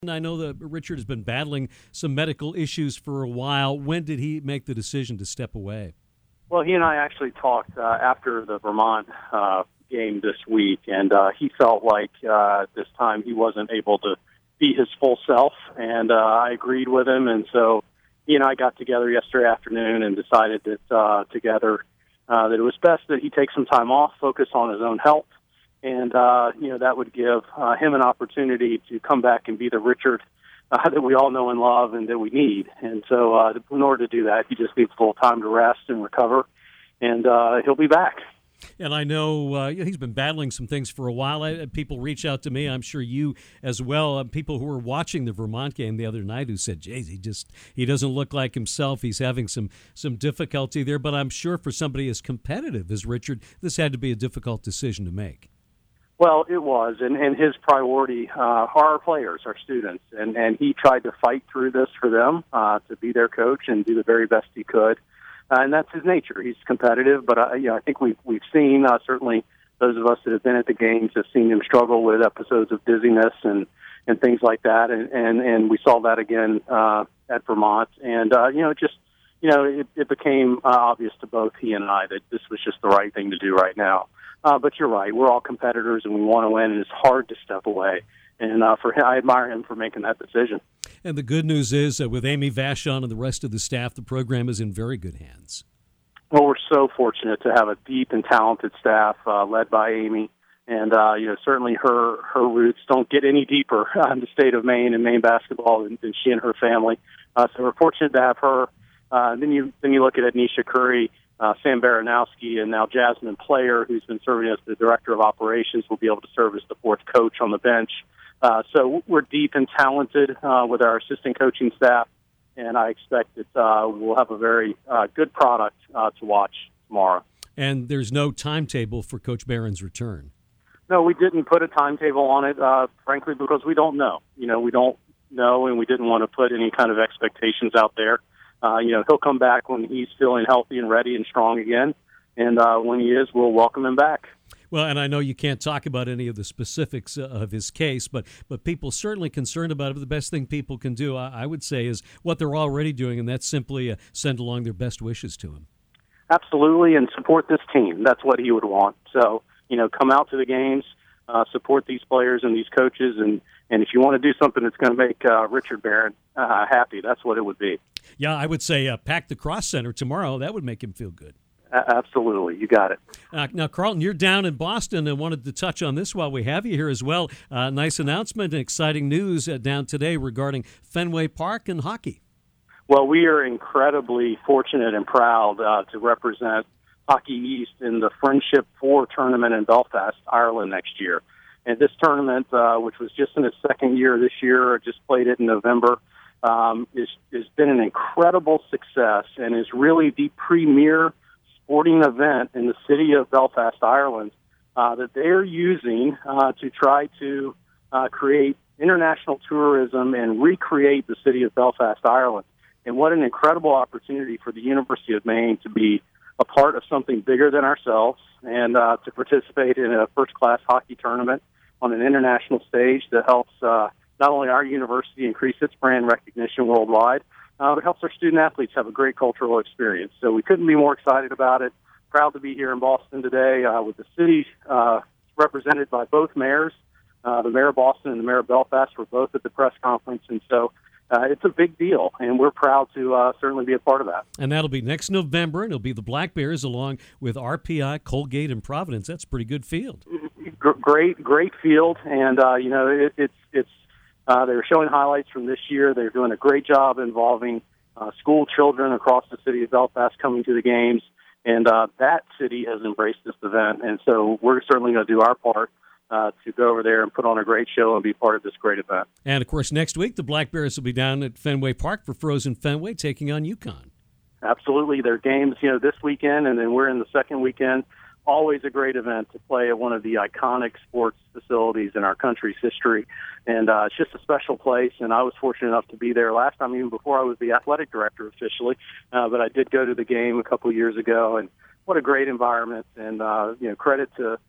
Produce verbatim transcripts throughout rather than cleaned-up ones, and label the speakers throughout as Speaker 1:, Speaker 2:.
Speaker 1: I know that Richard has been battling some medical issues for a while. When did he make the decision to step away?
Speaker 2: Well, he and I actually talked uh, after the Vermont uh, game this week, and uh, he felt like uh, this time he wasn't able to be his full self, and uh, I agreed with him. And so he and I got together yesterday afternoon and decided that uh, together uh, that it was best that he take some time off, focus on his own health. And, uh, you know, that would give uh, him an opportunity to come back and be the Richard uh, that we all know and love and that we need. And so uh, in order to do that, he just needs full time to rest and recover, and uh, he'll be back.
Speaker 1: And I know uh, he's been battling some things for a while. I, people reach out to me, I'm sure you as well, uh, people who were watching the Vermont game the other night who said, geez, he just he doesn't look like himself. He's having some, some difficulty there. But I'm sure for somebody as competitive as Richard, this had to be a difficult decision to make.
Speaker 2: Well, it was, and, and his priority uh, are our players, our students, and, and he tried to fight through this for them, uh, to be their coach and do the very best he could, uh, and that's his nature. He's competitive, but uh, you know, I think we've we've seen uh, certainly those of us that have been at the games have seen him struggle with episodes of dizziness and, and things like that, and, and, and we saw that again uh, at Vermont, and uh, you know, just you know, it, it became uh, obvious to both he and I that this was just the right thing to do right now. Uh, but you're right. We're all competitors, and we want to win, and it's hard to step away. And uh, for him, I admire him for making that decision.
Speaker 1: And the good news is that with Amy Vachon and the rest of the staff, the program is in very good hands.
Speaker 2: Well, we're so fortunate to have a deep and talented staff uh, led by Amy. And, uh, you know, certainly her, her roots don't get any deeper in the state of Maine and Maine basketball than, than she and her family. Uh, so we're fortunate to have her. Uh, then you then you look at Anisha Curry, Uh, Sam Baranowski, and now Jasmine Player, who's been serving as the director of operations, will be able to serve as the fourth coach on the bench. Uh, so we're deep and talented uh, with our assistant coaching staff, and I expect that uh, we'll have a very uh, good product uh, to watch tomorrow.
Speaker 1: And there's no timetable for Coach Barron's return.
Speaker 2: No, we didn't put a timetable on it, uh, frankly, because we don't know. You know, we don't know, and we didn't want to put any kind of expectations out there. Uh, you know, he'll come back when he's feeling healthy and ready and strong again. And uh, when he is, we'll welcome him back.
Speaker 1: Well, and I know you can't talk about any of the specifics uh, of his case, but but people certainly concerned about it. The best thing people can do, I, I would say, is what they're already doing, and that's simply uh, send along their best wishes to him.
Speaker 2: Absolutely, and support this team. That's what he would want. So, you know, come out to the games, uh, support these players and these coaches, and, and if you want to do something that's going to make uh, Richard Barron uh, happy, that's what it would be.
Speaker 1: Yeah, I would say uh, pack the Cross Center tomorrow. That would make him feel good.
Speaker 2: Uh, absolutely. You got it.
Speaker 1: Uh, now, Carlton, you're down in Boston and wanted to touch on this while we have you here as well. Uh, nice announcement and exciting news uh, down today regarding Fenway Park and hockey.
Speaker 2: Well, we are incredibly fortunate and proud uh, to represent Hockey East in the Friendship Four tournament in Belfast, Ireland next year. And this tournament, uh, which was just in its second year this year, just played it in November, Um, is has been an incredible success and is really the premier sporting event in the city of Belfast, Ireland, uh, that they're using uh, to try to uh, create international tourism and recreate the city of Belfast, Ireland. And what an incredible opportunity for the University of Maine to be a part of something bigger than ourselves and uh, to participate in a first-class hockey tournament on an international stage that helps uh, not only our university increase its brand recognition worldwide, uh, but helps our student-athletes have a great cultural experience. So we couldn't be more excited about it. Proud to be here in Boston today uh, with the city uh, represented by both mayors. Uh, the mayor of Boston and the mayor of Belfast were both at the press conference, and so uh, it's a big deal, and we're proud to uh, certainly be a part of that.
Speaker 1: And that'll be next November, and it'll be the Black Bears along with R P I, Colgate, and Providence. That's a pretty good field.
Speaker 2: G- great, great field, and, uh, you know, it, it's it's Uh, they were showing highlights from this year. They're doing a great job involving uh, school children across the city of Belfast coming to the games, and uh, that city has embraced this event. And so we're certainly going to do our part uh, to go over there and put on a great show and be part of this great event.
Speaker 1: And, of course, next week the Black Bears will be down at Fenway Park for Frozen Fenway taking on UConn.
Speaker 2: Absolutely. There are games, you know, this weekend, and then we're in the second weekend. Always a great event to play at one of the iconic sports facilities in our country's history. And uh, it's just a special place, and I was fortunate enough to be there last time, even before I was the athletic director officially. Uh, but I did go to the game a couple of years ago, and what a great environment. And, uh, you know, credit to the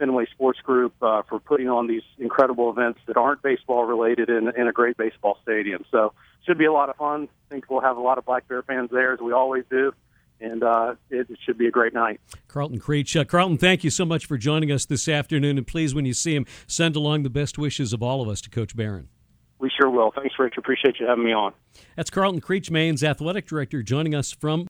Speaker 2: Fenway Sports Group uh, for putting on these incredible events that aren't baseball related in, in a great baseball stadium. So should be a lot of fun. I think we'll have a lot of Black Bear fans there, as we always do. And uh, it, it should be a great night.
Speaker 1: Carlton Creech. Uh, Carlton, thank you so much for joining us this afternoon. And please, when you see him, send along the best wishes of all of us to Coach Barron.
Speaker 2: We sure will. Thanks, Rich. Appreciate you having me on.
Speaker 1: That's Carlton Creech, Maine's athletic director, joining us from